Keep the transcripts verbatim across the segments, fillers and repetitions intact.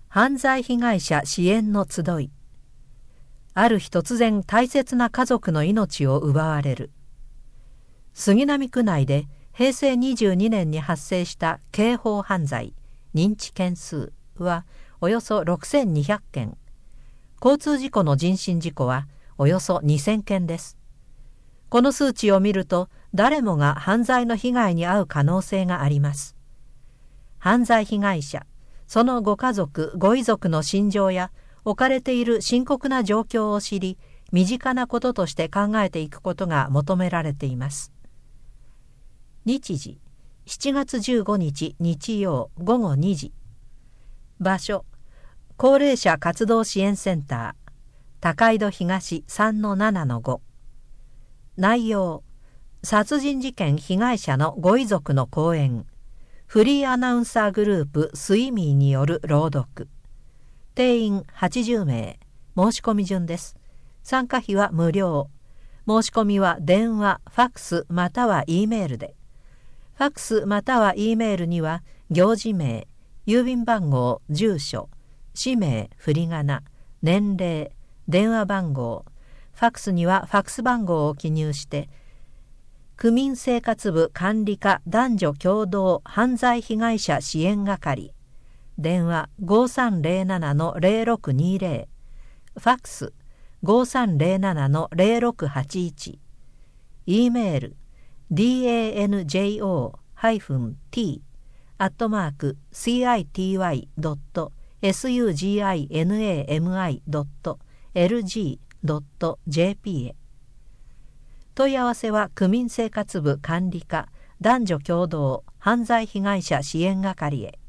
犯罪被害者支援の集い。ある日突然大切な家族の命を奪われる。杉並区内でへいせいにじゅうにねんに発生した刑法犯罪認知件数はおよそろくせんにひゃっけん、交通事故の人身事故はおよそにせんけんです。この数値を見ると誰もが犯罪の被害に遭う可能性があります。犯罪被害者、そのご家族ご遺族の心情や置かれている深刻な状況を知り、身近なこととして考えていくことが求められています。日時しちがつじゅうごにち日曜ごごにじ。場所高齢者活動支援センター高井戸東 さんのななのご。内容殺人事件被害者のご遺族の講演、フリーアナウンサーグループスイミーによる朗読。定員はちじゅうめい、申し込み順です。参加費は無料。申し込みは電話、ファックスまたは E メールで。ファックスまたは E メールには行事名、郵便番号、住所、氏名、振り仮名、年齢、電話番号、ファックスにはファックス番号を記入して、区民生活部管理課男女共同犯罪被害者支援係、電話 ごさんぜろななのぜろろくにぜろ、ファックス ごさんぜろななのぜろろくはちいち、E メール ディーエーエヌジェイオー ティー アットマーク シーアイティーワイ ドット エスユージーアイエヌエーエムアイ ドット エルジー ドット ジェーピー へ。問い合わせは区民生活部管理課男女共同犯罪被害者支援係へ。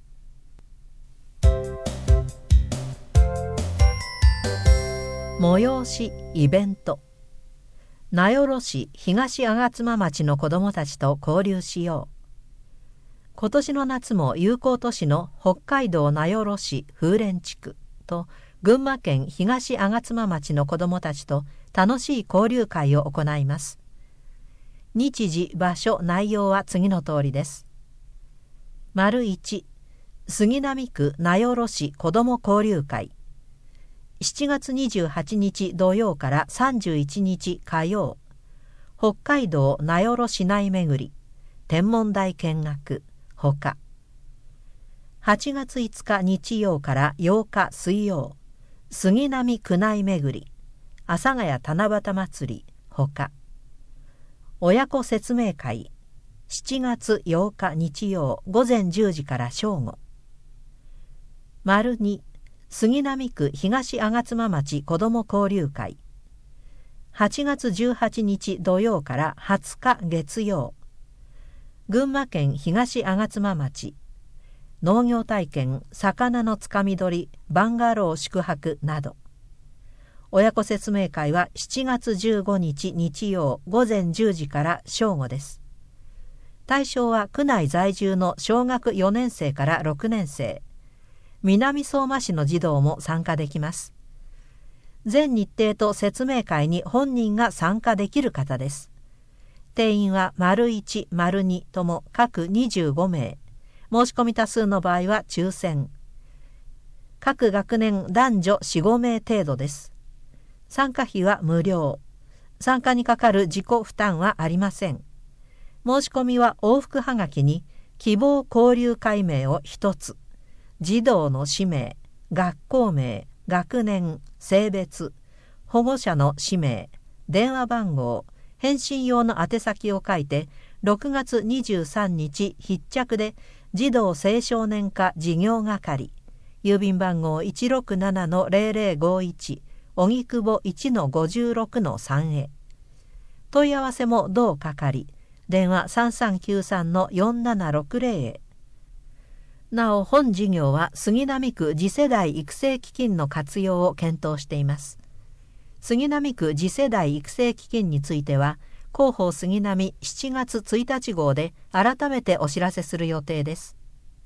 催しイベント。名寄市東吾妻町の子どもたちと交流しよう。今年の夏も友好都市の北海道名寄市風蓮地区と群馬県東吾妻町の子どもたちと楽しい交流会を行います。日時、場所、内容は次の通りです。丸いち、杉並区名寄市子ども交流会。しちがつにじゅうはちにち土曜からさんじゅういちにち火曜。北海道名寄市内巡り、天文台見学、ほか。はちがついつか日曜からようか水曜。杉並区内巡り、阿佐ヶ谷七夕祭り、ほか。親子説明会、しちがつようか日曜ごぜんじゅうじから正午。丸に、杉並区東吾妻町子ども交流会。はちがつじゅうはちにち土曜からはつか月曜。群馬県東吾妻町。農業体験、魚のつかみ取り、バンガロー宿泊など。親子説明会はしちがつじゅうごにち日曜ごぜんじゅうじから正午です。対象は区内在住の小学よねんせいからろくねんせい。南相馬市の児童も参加できます。全日程と説明会に本人が参加できる方です。定員は丸いち、丸にとも各にじゅうごめい。申し込み多数の場合は抽選。各学年男女よん、ごめい程度です。参加費は無料。参加にかかる自己負担はありません。申し込みは往復はがきに希望交流会名をひとつ、児童の氏名、学校名、学年、性別、保護者の氏名、電話番号、返信用の宛先を書いて、ろくがつにじゅうさんにち必着で児童青少年課事業係、郵便番号 いちろくななのぜろぜろごいち、荻窪 いちのごじゅうろくのさん へ。問い合わせも同係、電話さんさんきゅうさんのよんななろくぜろへ。なお本事業は杉並区次世代育成基金の活用を検討しています。杉並区次世代育成基金については広報杉並しちがつついたち号で改めてお知らせする予定です。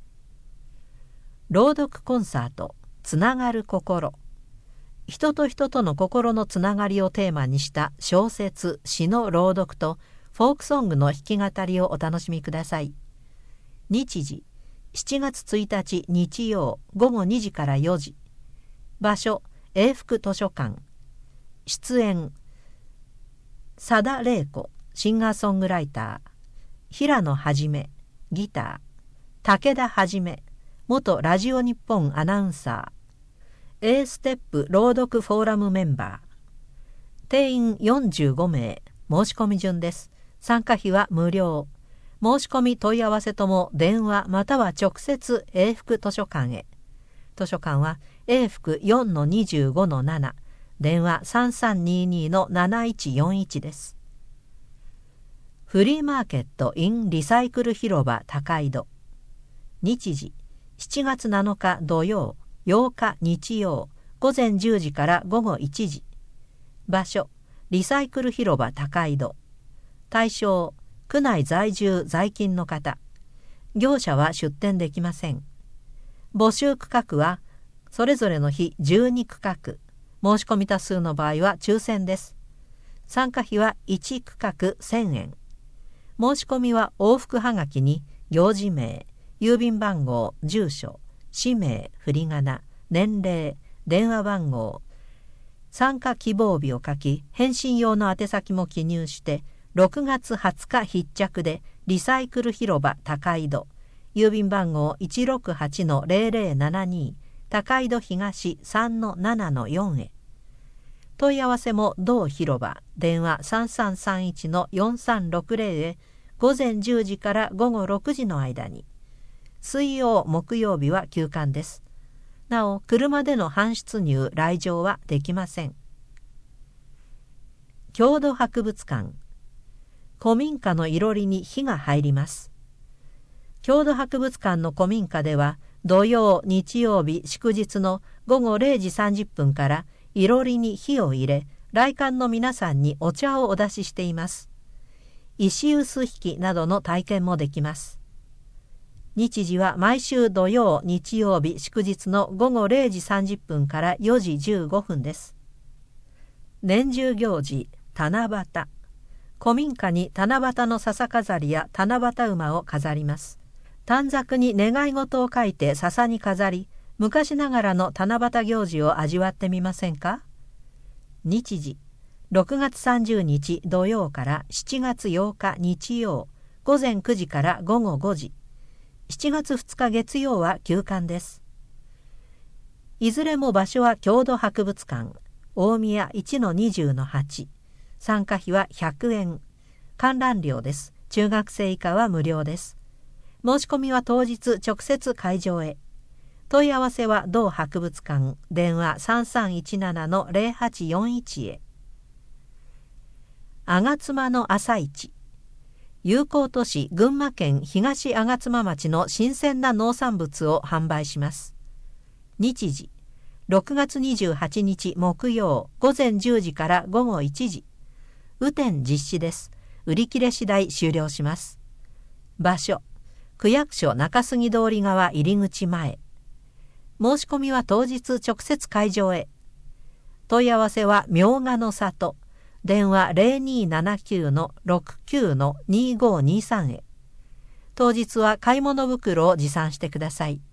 朗読コンサートつながる心。人と人との心のつながりをテーマにした小説、詩の朗読とフォークソングの弾き語りをお楽しみください。日時しちがつついたち日曜ごごにじからよじ。場所永福図書館。出演佐田玲子シンガーソングライター、平野はじめギター、武田はじめ元ラジオ日本アナウンサー、A ステップ朗読フォーラムメンバー。定員よんじゅうごめい。申し込み順です。参加費は無料。申し込み問い合わせとも電話または直接永福図書館へ。図書館は永福 よんのにじゅうごのなな、電話 さんさんににのなないちよんいち です。フリーマーケット in リサイクル広場高井戸。日時しちがつなのか土曜、ようか日曜、午前じゅうじから午後いちじ。場所リサイクル広場高井戸。対象区内在住在勤の方。業者は出店できません。募集区画はそれぞれの日じゅうにくかく。申し込み多数の場合は抽選です。参加費はいちくかくせんえん。申し込みは往復はがきに行事名、郵便番号、住所、氏名、振り仮名、年齢、電話番号、参加希望日を書き、返信用の宛先も記入してろくがつはつか必着でリサイクル広場高井戸、郵便番号 いちろくはちのゼロゼロななに 高井戸東 さんのななのよん へ。問い合わせも同広場、電話 さんさんさんいちのよんさんろくゼロ へ午前じゅうじから午後ろくじの間に。水曜木曜日は休館です。なお車での搬出入来場はできません。郷土博物館。古民家のいろりに火が入ります。郷土博物館の古民家では土曜日曜日祝日のごごれいじさんじゅっぷんからいろりに火を入れ、来館の皆さんにお茶をお出ししています。石臼引きなどの体験もできます。日時は毎週土曜日曜日祝日のごごれいじさんじゅっぷんからよじじゅうごふんです。年中行事七夕。古民家に七夕の笹飾りや七夕馬を飾ります。短冊に願い事を書いて笹に飾り、昔ながらの七夕行事を味わってみませんか。日時ろくがつさんじゅうにち土曜からしちがつようか日曜、午前くじから午後ごじ。しちがつふつか月曜は休館です。いずれも場所は郷土博物館、大宮 いちのにじゅうのはち。参加費はひゃくえん。観覧料です。中学生以下は無料です。申し込みは当日直接会場へ。問い合わせは同博物館、電話 さんさんいちななのゼロはちよんいち へ。吾妻の朝市。友好都市群馬県東吾妻町の新鮮な農産物を販売します。日時ろくがつにじゅうはちにち木曜午前じゅうじから午後いちじ。雨天実施です。売り切れ次第終了します。場所区役所中杉通り側入り口前。申し込みは当日直接会場へ。問い合わせは明賀の里、電話 ゼロにーななきゅうのろくきゅうのにごにさん へ。当日は買い物袋を持参してください。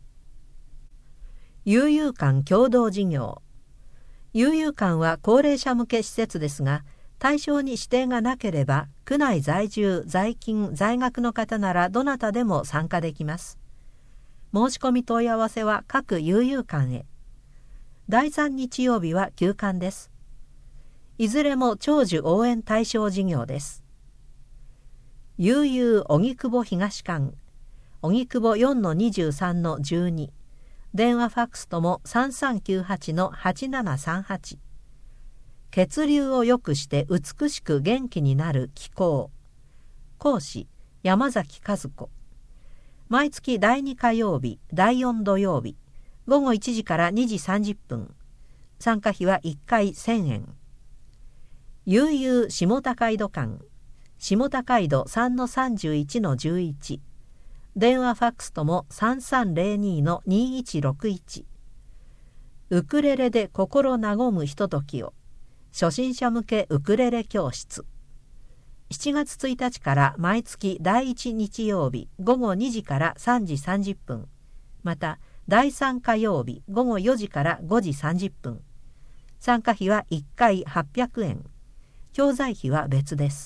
悠々館共同事業。悠々館は高齢者向け施設ですが、対象に指定がなければ区内在住在勤在学の方ならどなたでも参加できます。申し込み問い合わせは各悠々館へ。だいさん日曜日は休館です。いずれも長寿応援対象事業です。悠々荻窪東館、荻窪 よんのにじゅうさんのじゅうに、電話ファックスとも さんさんきゅうはちのはちななさんはち。血流を良くして美しく元気になる気候。講師山崎和子。毎月だいに火曜日、だいよん土曜日、ごごいちじからにじさんじゅっぷん。参加費はいっかいせんえん。悠々下高井戸館、下高井戸 さんのさんじゅういちのじゅういち。電話ファックスとも さんさんゼロにのにいちろくいち。ウクレレで心和むひとときを。初心者向けウクレレ教室。 しちがつついたちから毎月だいいち日曜日午後にじからさんじさんじゅっぷん、まただいさん火曜日午後よじからごじさんじゅっぷん。参加費はいっかいはっぴゃくえん。教材費は別です。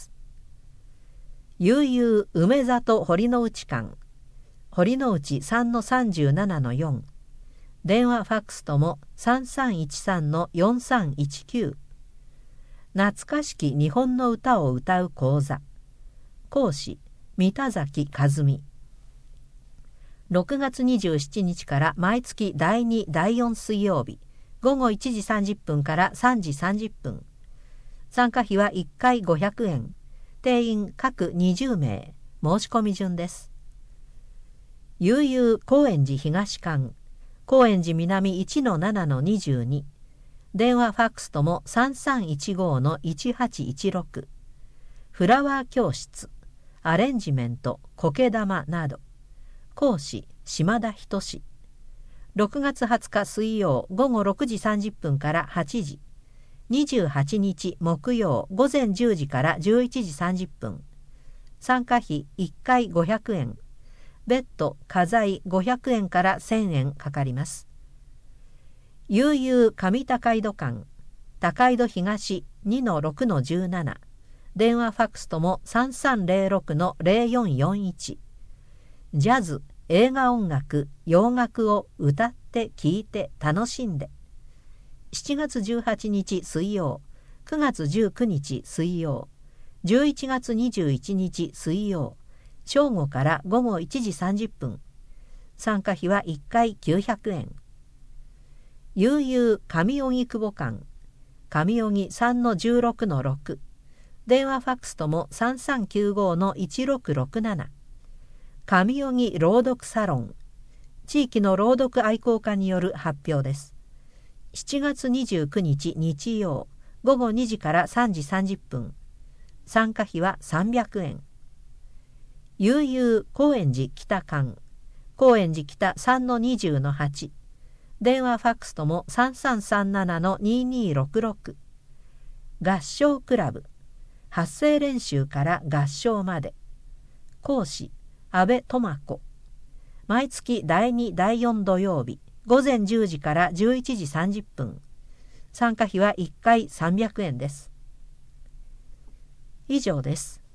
悠々梅里堀之内間、堀之内 さんのさんじゅうななのよん、電話ファックスとも さんさんいちさんのよんさんいちきゅう。懐かしき日本の歌を歌う講座。講師三田崎和美。ろくがつにじゅうしちにちから毎月だいにだいよん水曜日午後いちじさんじゅっぷんからさんじさんじゅっぷん。参加費はいっかいごひゃくえん。定員各にじゅうめい。申し込み順です。悠々高円寺東館、高円寺南 いちのななのにじゅうに。電話ファックスとも さんさんいちごのいちはちいちろく。フラワー教室、アレンジメント、苔玉など。講師島田仁。ろくがつはつか水曜午後ろくじさんじゅっぷんからはちじ。にじゅうはちにち木曜午前じゅうじからじゅういちじさんじゅっぷん。参加費いっかいごひゃくえん。別途家財ごひゃくえんからせんえんかかります。悠々上高井戸間、高井戸東 にのろくのじゅうなな。電話ファックスとも さんさんぜろろくのぜろよんよんいち。ジャズ、映画音楽、洋楽を歌って聴いて楽しんで。しちがつじゅうはちにち水曜、くがつじゅうくにち水曜、じゅういちがつにじゅういちにち水曜、正午から午後いちじさんじゅっぷん。参加費はいっかいきゅうひゃくえん。悠々上荻窪間、上荻 さんのじゅうろくのろく。電話ファックスとも さんさんきゅうごのいちろくろくなな。上荻朗読サロン、地域の朗読愛好家による発表です。しちがつにじゅうくにち日曜午後にじからさんじさんじゅっぷん。参加費はさんびゃくえん。悠々高円寺北間、高円寺北 さんのにじゅうのはち。電話ファックスとも さんさんさんななのににろくろく。合唱クラブ、発声練習から合唱まで。講師安倍智子。毎月だいにだいよん土曜日午前じゅうじからじゅういちじさんじゅっぷん。参加費はいっかいさんびゃくえんです。以上です。